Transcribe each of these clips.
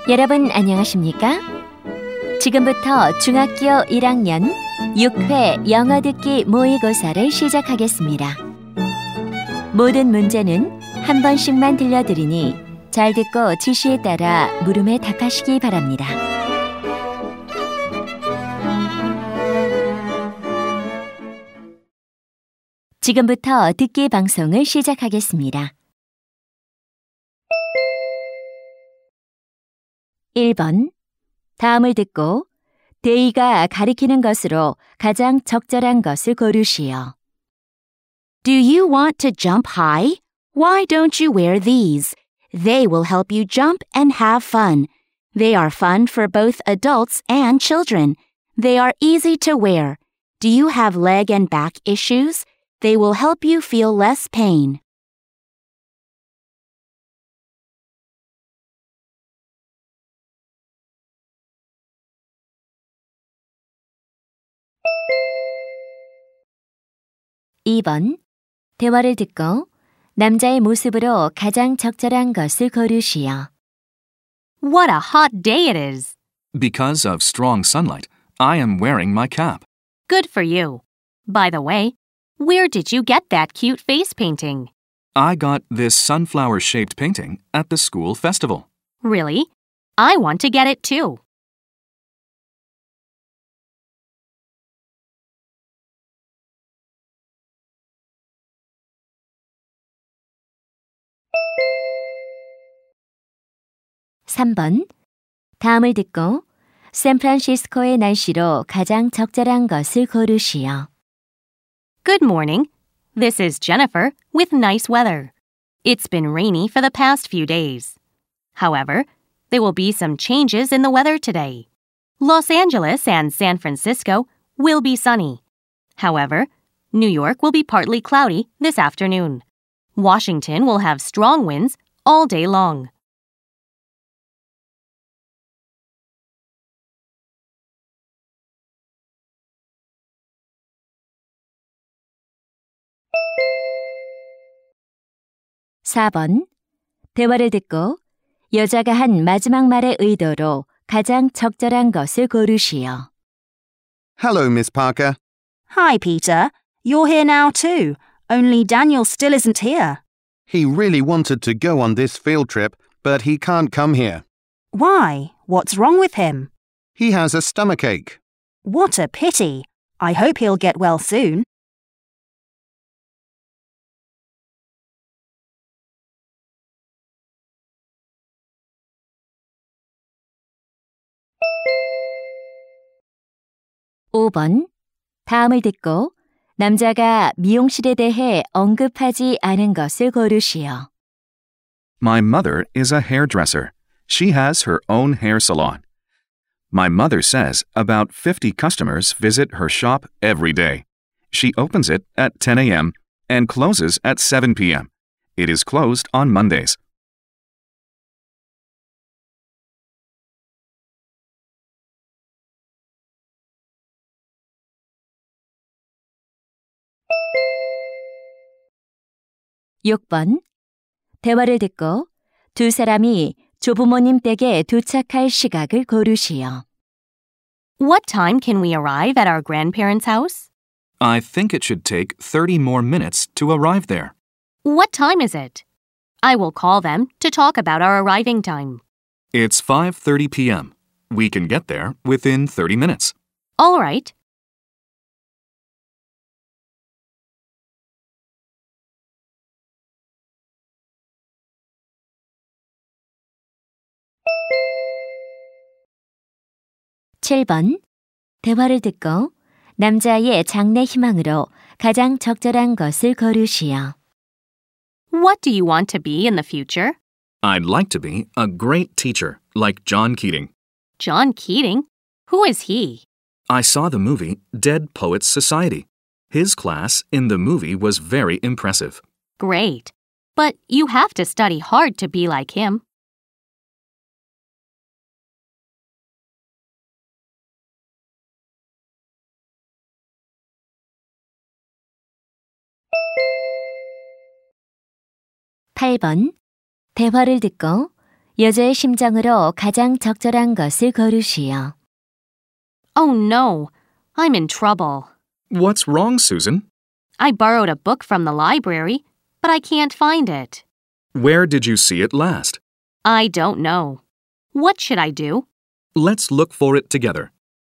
여러분 안녕하십니까? 지금부터 중학교 1학년 6회 영어 듣기 모의고사를 시작하겠습니다. 모든 문제는 한 번씩만 들려드리니 잘 듣고 지시에 따라 물음에 답하시기 바랍니다. 지금부터 듣기 방송을 시작하겠습니다. 1번. 다음을 듣고 대의가 가리키는 것으로 가장 적절한 것을 고르시오. Do you want to jump high? Why don't you wear these? They will help you jump and have fun. They are fun for both adults and children. They are easy to wear. Do you have leg and back issues? They will help you feel less pain. (2번) 대화를 듣고 남자의 모습으로 가장 적절한 것을 고르시오. What a hot day it is. Because of strong sunlight, I am wearing my cap. Good for you. By the way, where did you get that cute face painting? I got this sunflower-shaped painting at the school festival. Really? I want to get it too. (3번) 다음을 듣고 샌프란시스코의 날씨로 가장 적절한 것을 고르시오. Good morning. This is Jennifer with nice weather. It's been rainy for the past few days. However, there will be some changes in the weather today. Los Angeles and San Francisco will be sunny. However, New York will be partly cloudy this afternoon. Washington will have strong winds all day long. (4번) 대화를 듣고 여자가 한 마지막 말의 의도로 가장 적절한 것을 고르시오. Hello, Miss Parker. Hi, Peter. You're here now too. Only Daniel still isn't here. He really wanted to go on this field trip, but he can't come here. Why? What's wrong with him? He has a stomachache. What a pity. I hope he'll get well soon. (5번) 다음을 듣고 남자가 미용실에 대해 언급하지 않은 것을 고르시오. My mother is a hairdresser. She has her own hair salon. My mother says about 50 customers visit her shop every day. She opens it at 10 a.m. and closes at 7 p.m. It is closed on Mondays. (6번) 대화를 듣고 두 사람이 조부모님 댁에 도착할 시각을 고르시오. What time can we arrive at our grandparents' house? I think it should take 30 more minutes to arrive there. What time is it? I will call them to talk about our arriving time. It's 5:30 p.m. We can get there within 30 minutes. All right. (7번) 대화를 듣고 남자의 장래 희망으로 가장 적절한 것을 고르시오. What do you want to be in the future? I'd like to be a great teacher like John Keating. John Keating? Who is he? I saw the movie Dead Poets Society. His class in the movie was very impressive. Great. But you have to study hard to be like him. (8번) 대화를 듣고 여자의 심정으로 가장 적절한 것을 고르시오. Oh no, I'm in trouble. What's wrong, Susan? I borrowed a book from the library, but I can't find it. Where did you see it last? I don't know. What should I do? Let's look for it together.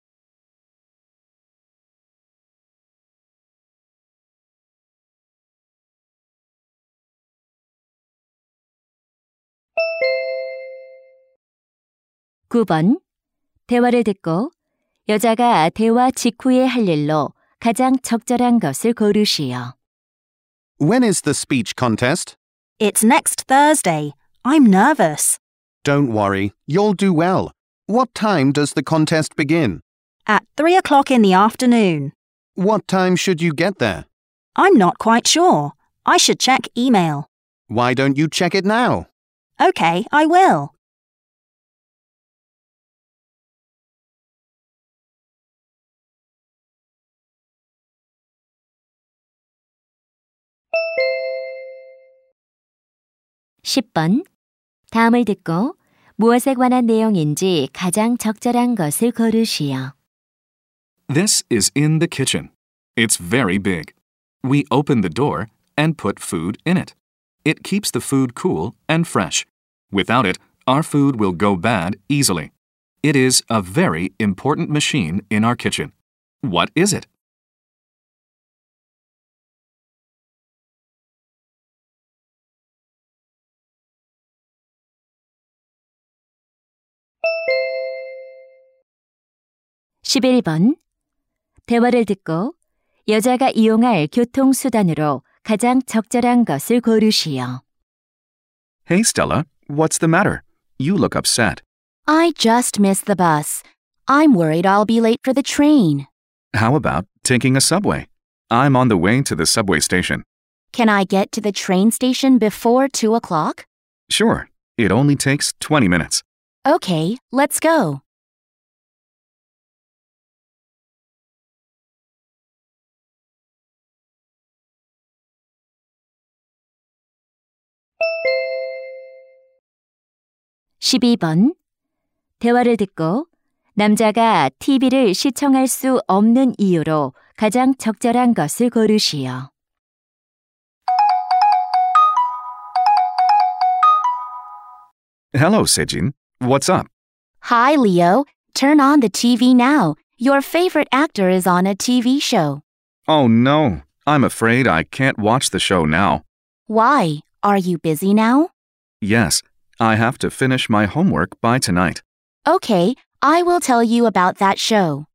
(9번) 대화를 듣고 여자가 대화 직후에 할 일로 가장 적절한 것을 고르시오. When is the speech contest? It's next Thursday. I'm nervous. Don't worry, you'll do well. What time does the contest begin? At 3 o'clock in the afternoon. What time should you get there? I'm not quite sure. I should check email. Why don't you check it now? Okay, I will. (10번) 다음을 듣고 무엇에 관한 내용인지 가장 적절한 것을 고르시오. This is in the kitchen. It's very big. We open the door and put food in it. It keeps the food cool and fresh. Without it, our food will go bad easily. It is a very important machine in our kitchen. What is it? (11번) 대화를 듣고 여자가 이용할 교통수단으로 가장 적절한 것을 고르시오. Hey, Stella, what's the matter? You look upset. I just missed the bus. I'm worried I'll be late for the train. How about taking a subway? I'm on the way to the subway station. Can I get to the train station before 2 o'clock? Sure, it only takes 20 minutes. Okay, let's go. (12번) 대화를 듣고 남자가 TV를 시청할 수 없는 이유로 가장 적절한 것을 고르시오. Hello, Sejin. What's up? Hi, Leo. Turn on the TV now. Your favorite actor is on a TV show. Oh, no. I'm afraid I can't watch the show now. Why? Are you busy now? Yes, I have to finish my homework by tonight. Okay, I will tell you about that show.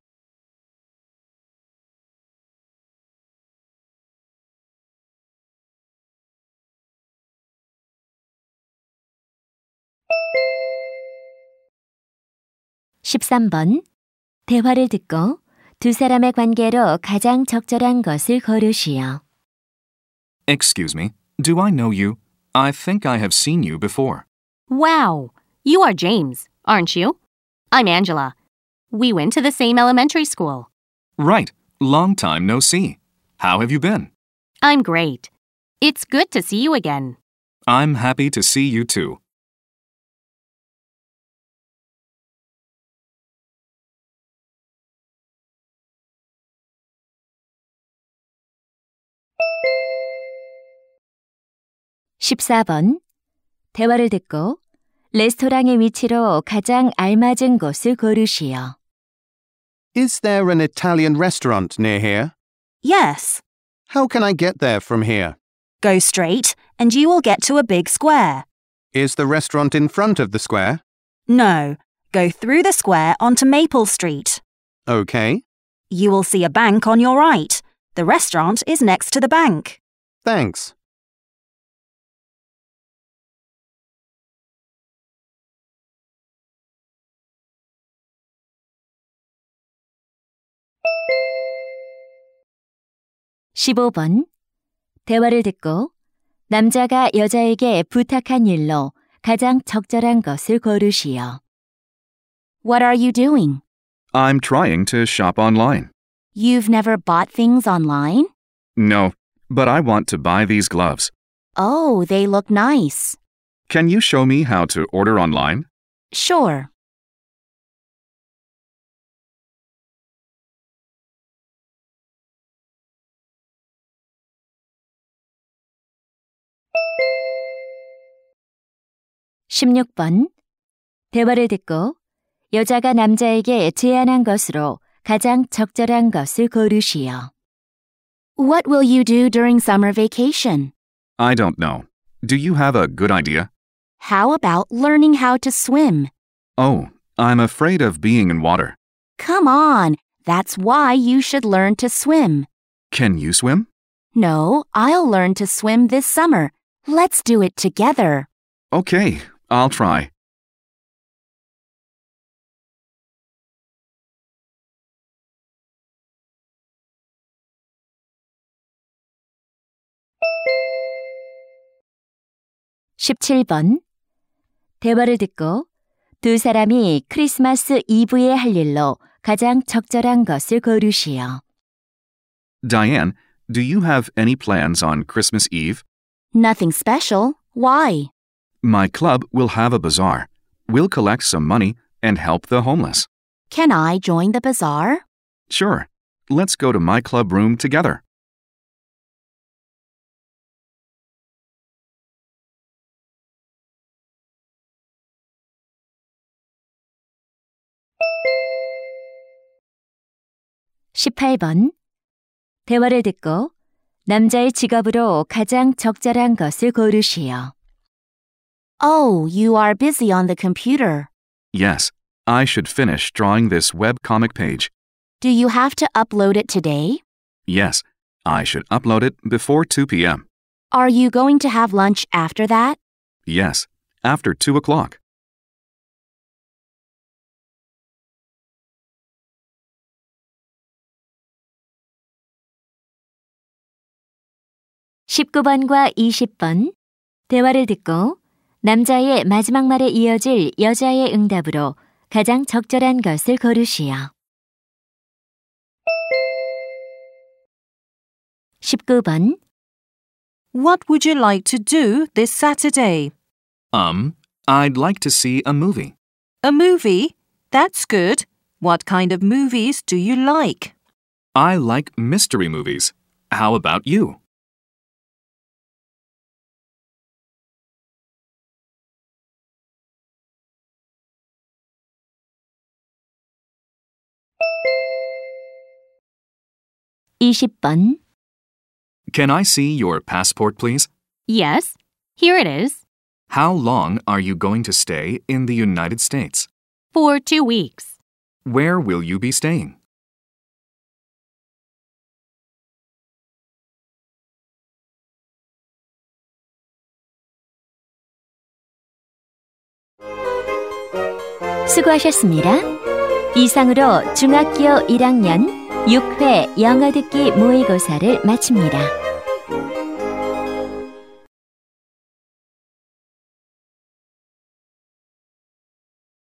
(13번) 대화를 듣고 두 사람의 관계로 가장 적절한 것을 고르시오. Excuse me, do I know you? I think I have seen you before. Wow, you are James, aren't you? I'm Angela. We went to the same elementary school. Right, long time no see. How have you been? I'm great. It's good to see you again. I'm happy to see you too. (14번) 대화를 듣고 레스토랑의 위치로 가장 알맞은 곳을 고르시오. Is there an Italian restaurant near here? Yes. How can I get there from here? Go straight and you will get to a big square. Is the restaurant in front of the square? No, go through the square onto Maple Street. Okay, You will see a bank on your right. The restaurant is next to the bank. thanks. (15번) 대화를 듣고 남자가 여자에게 부탁한 일로 가장 적절한 것을 고르시오. What are you doing? I'm trying to shop online. You've never bought things online? No, but I want to buy these gloves. Oh, they look nice. Can you show me how to order online? Sure. (16번) 대화를 듣고 여자가 남자에게 제안한 것으로 가장 적절한 것을 고르시오. What will you do during summer vacation? I don't know. Do you have a good idea? How about learning how to swim? Oh, I'm afraid of being in water. Come on, that's why you should learn to swim. Can you swim? No, I'll learn to swim this summer. Let's do it together. Okay, I'll try. (17번) 대화를 듣고 두 사람이 크리스마스 이브에 할 일로 가장 적절한 것을 고르시오. Diane, do you have any plans on Christmas Eve? Nothing special. Why? My club will have a bazaar. We'll collect some money and help the homeless. Can I join the bazaar? Sure. Let's go to my club room together. (18번) 대화를 듣고 남자의 직업으로 가장 적절한 것을 고르시오. Oh, you are busy on the computer. Yes, I should finish drawing this webcomic page. Do you have to upload it today? Yes, I should upload it before 2 p.m. Are you going to have lunch after that? Yes, after 2 o'clock. (19번과 20번) 대화를 듣고 남자의 마지막 말에 이어질 여자의 응답으로 가장 적절한 것을 고르시오. (19번) What would you like to do this Saturday? I'd like to see a movie. A movie? That's good. What kind of movies do you like? I like mystery movies. How about you? (20번) Can I see your passport, please? Yes, here it is. How long are you going to stay in the United States? For 2 weeks. Where will you be staying? 수고하셨습니다. 이상으로 중학교 1학년 6회 영어 듣기 모의고사를 마칩니다.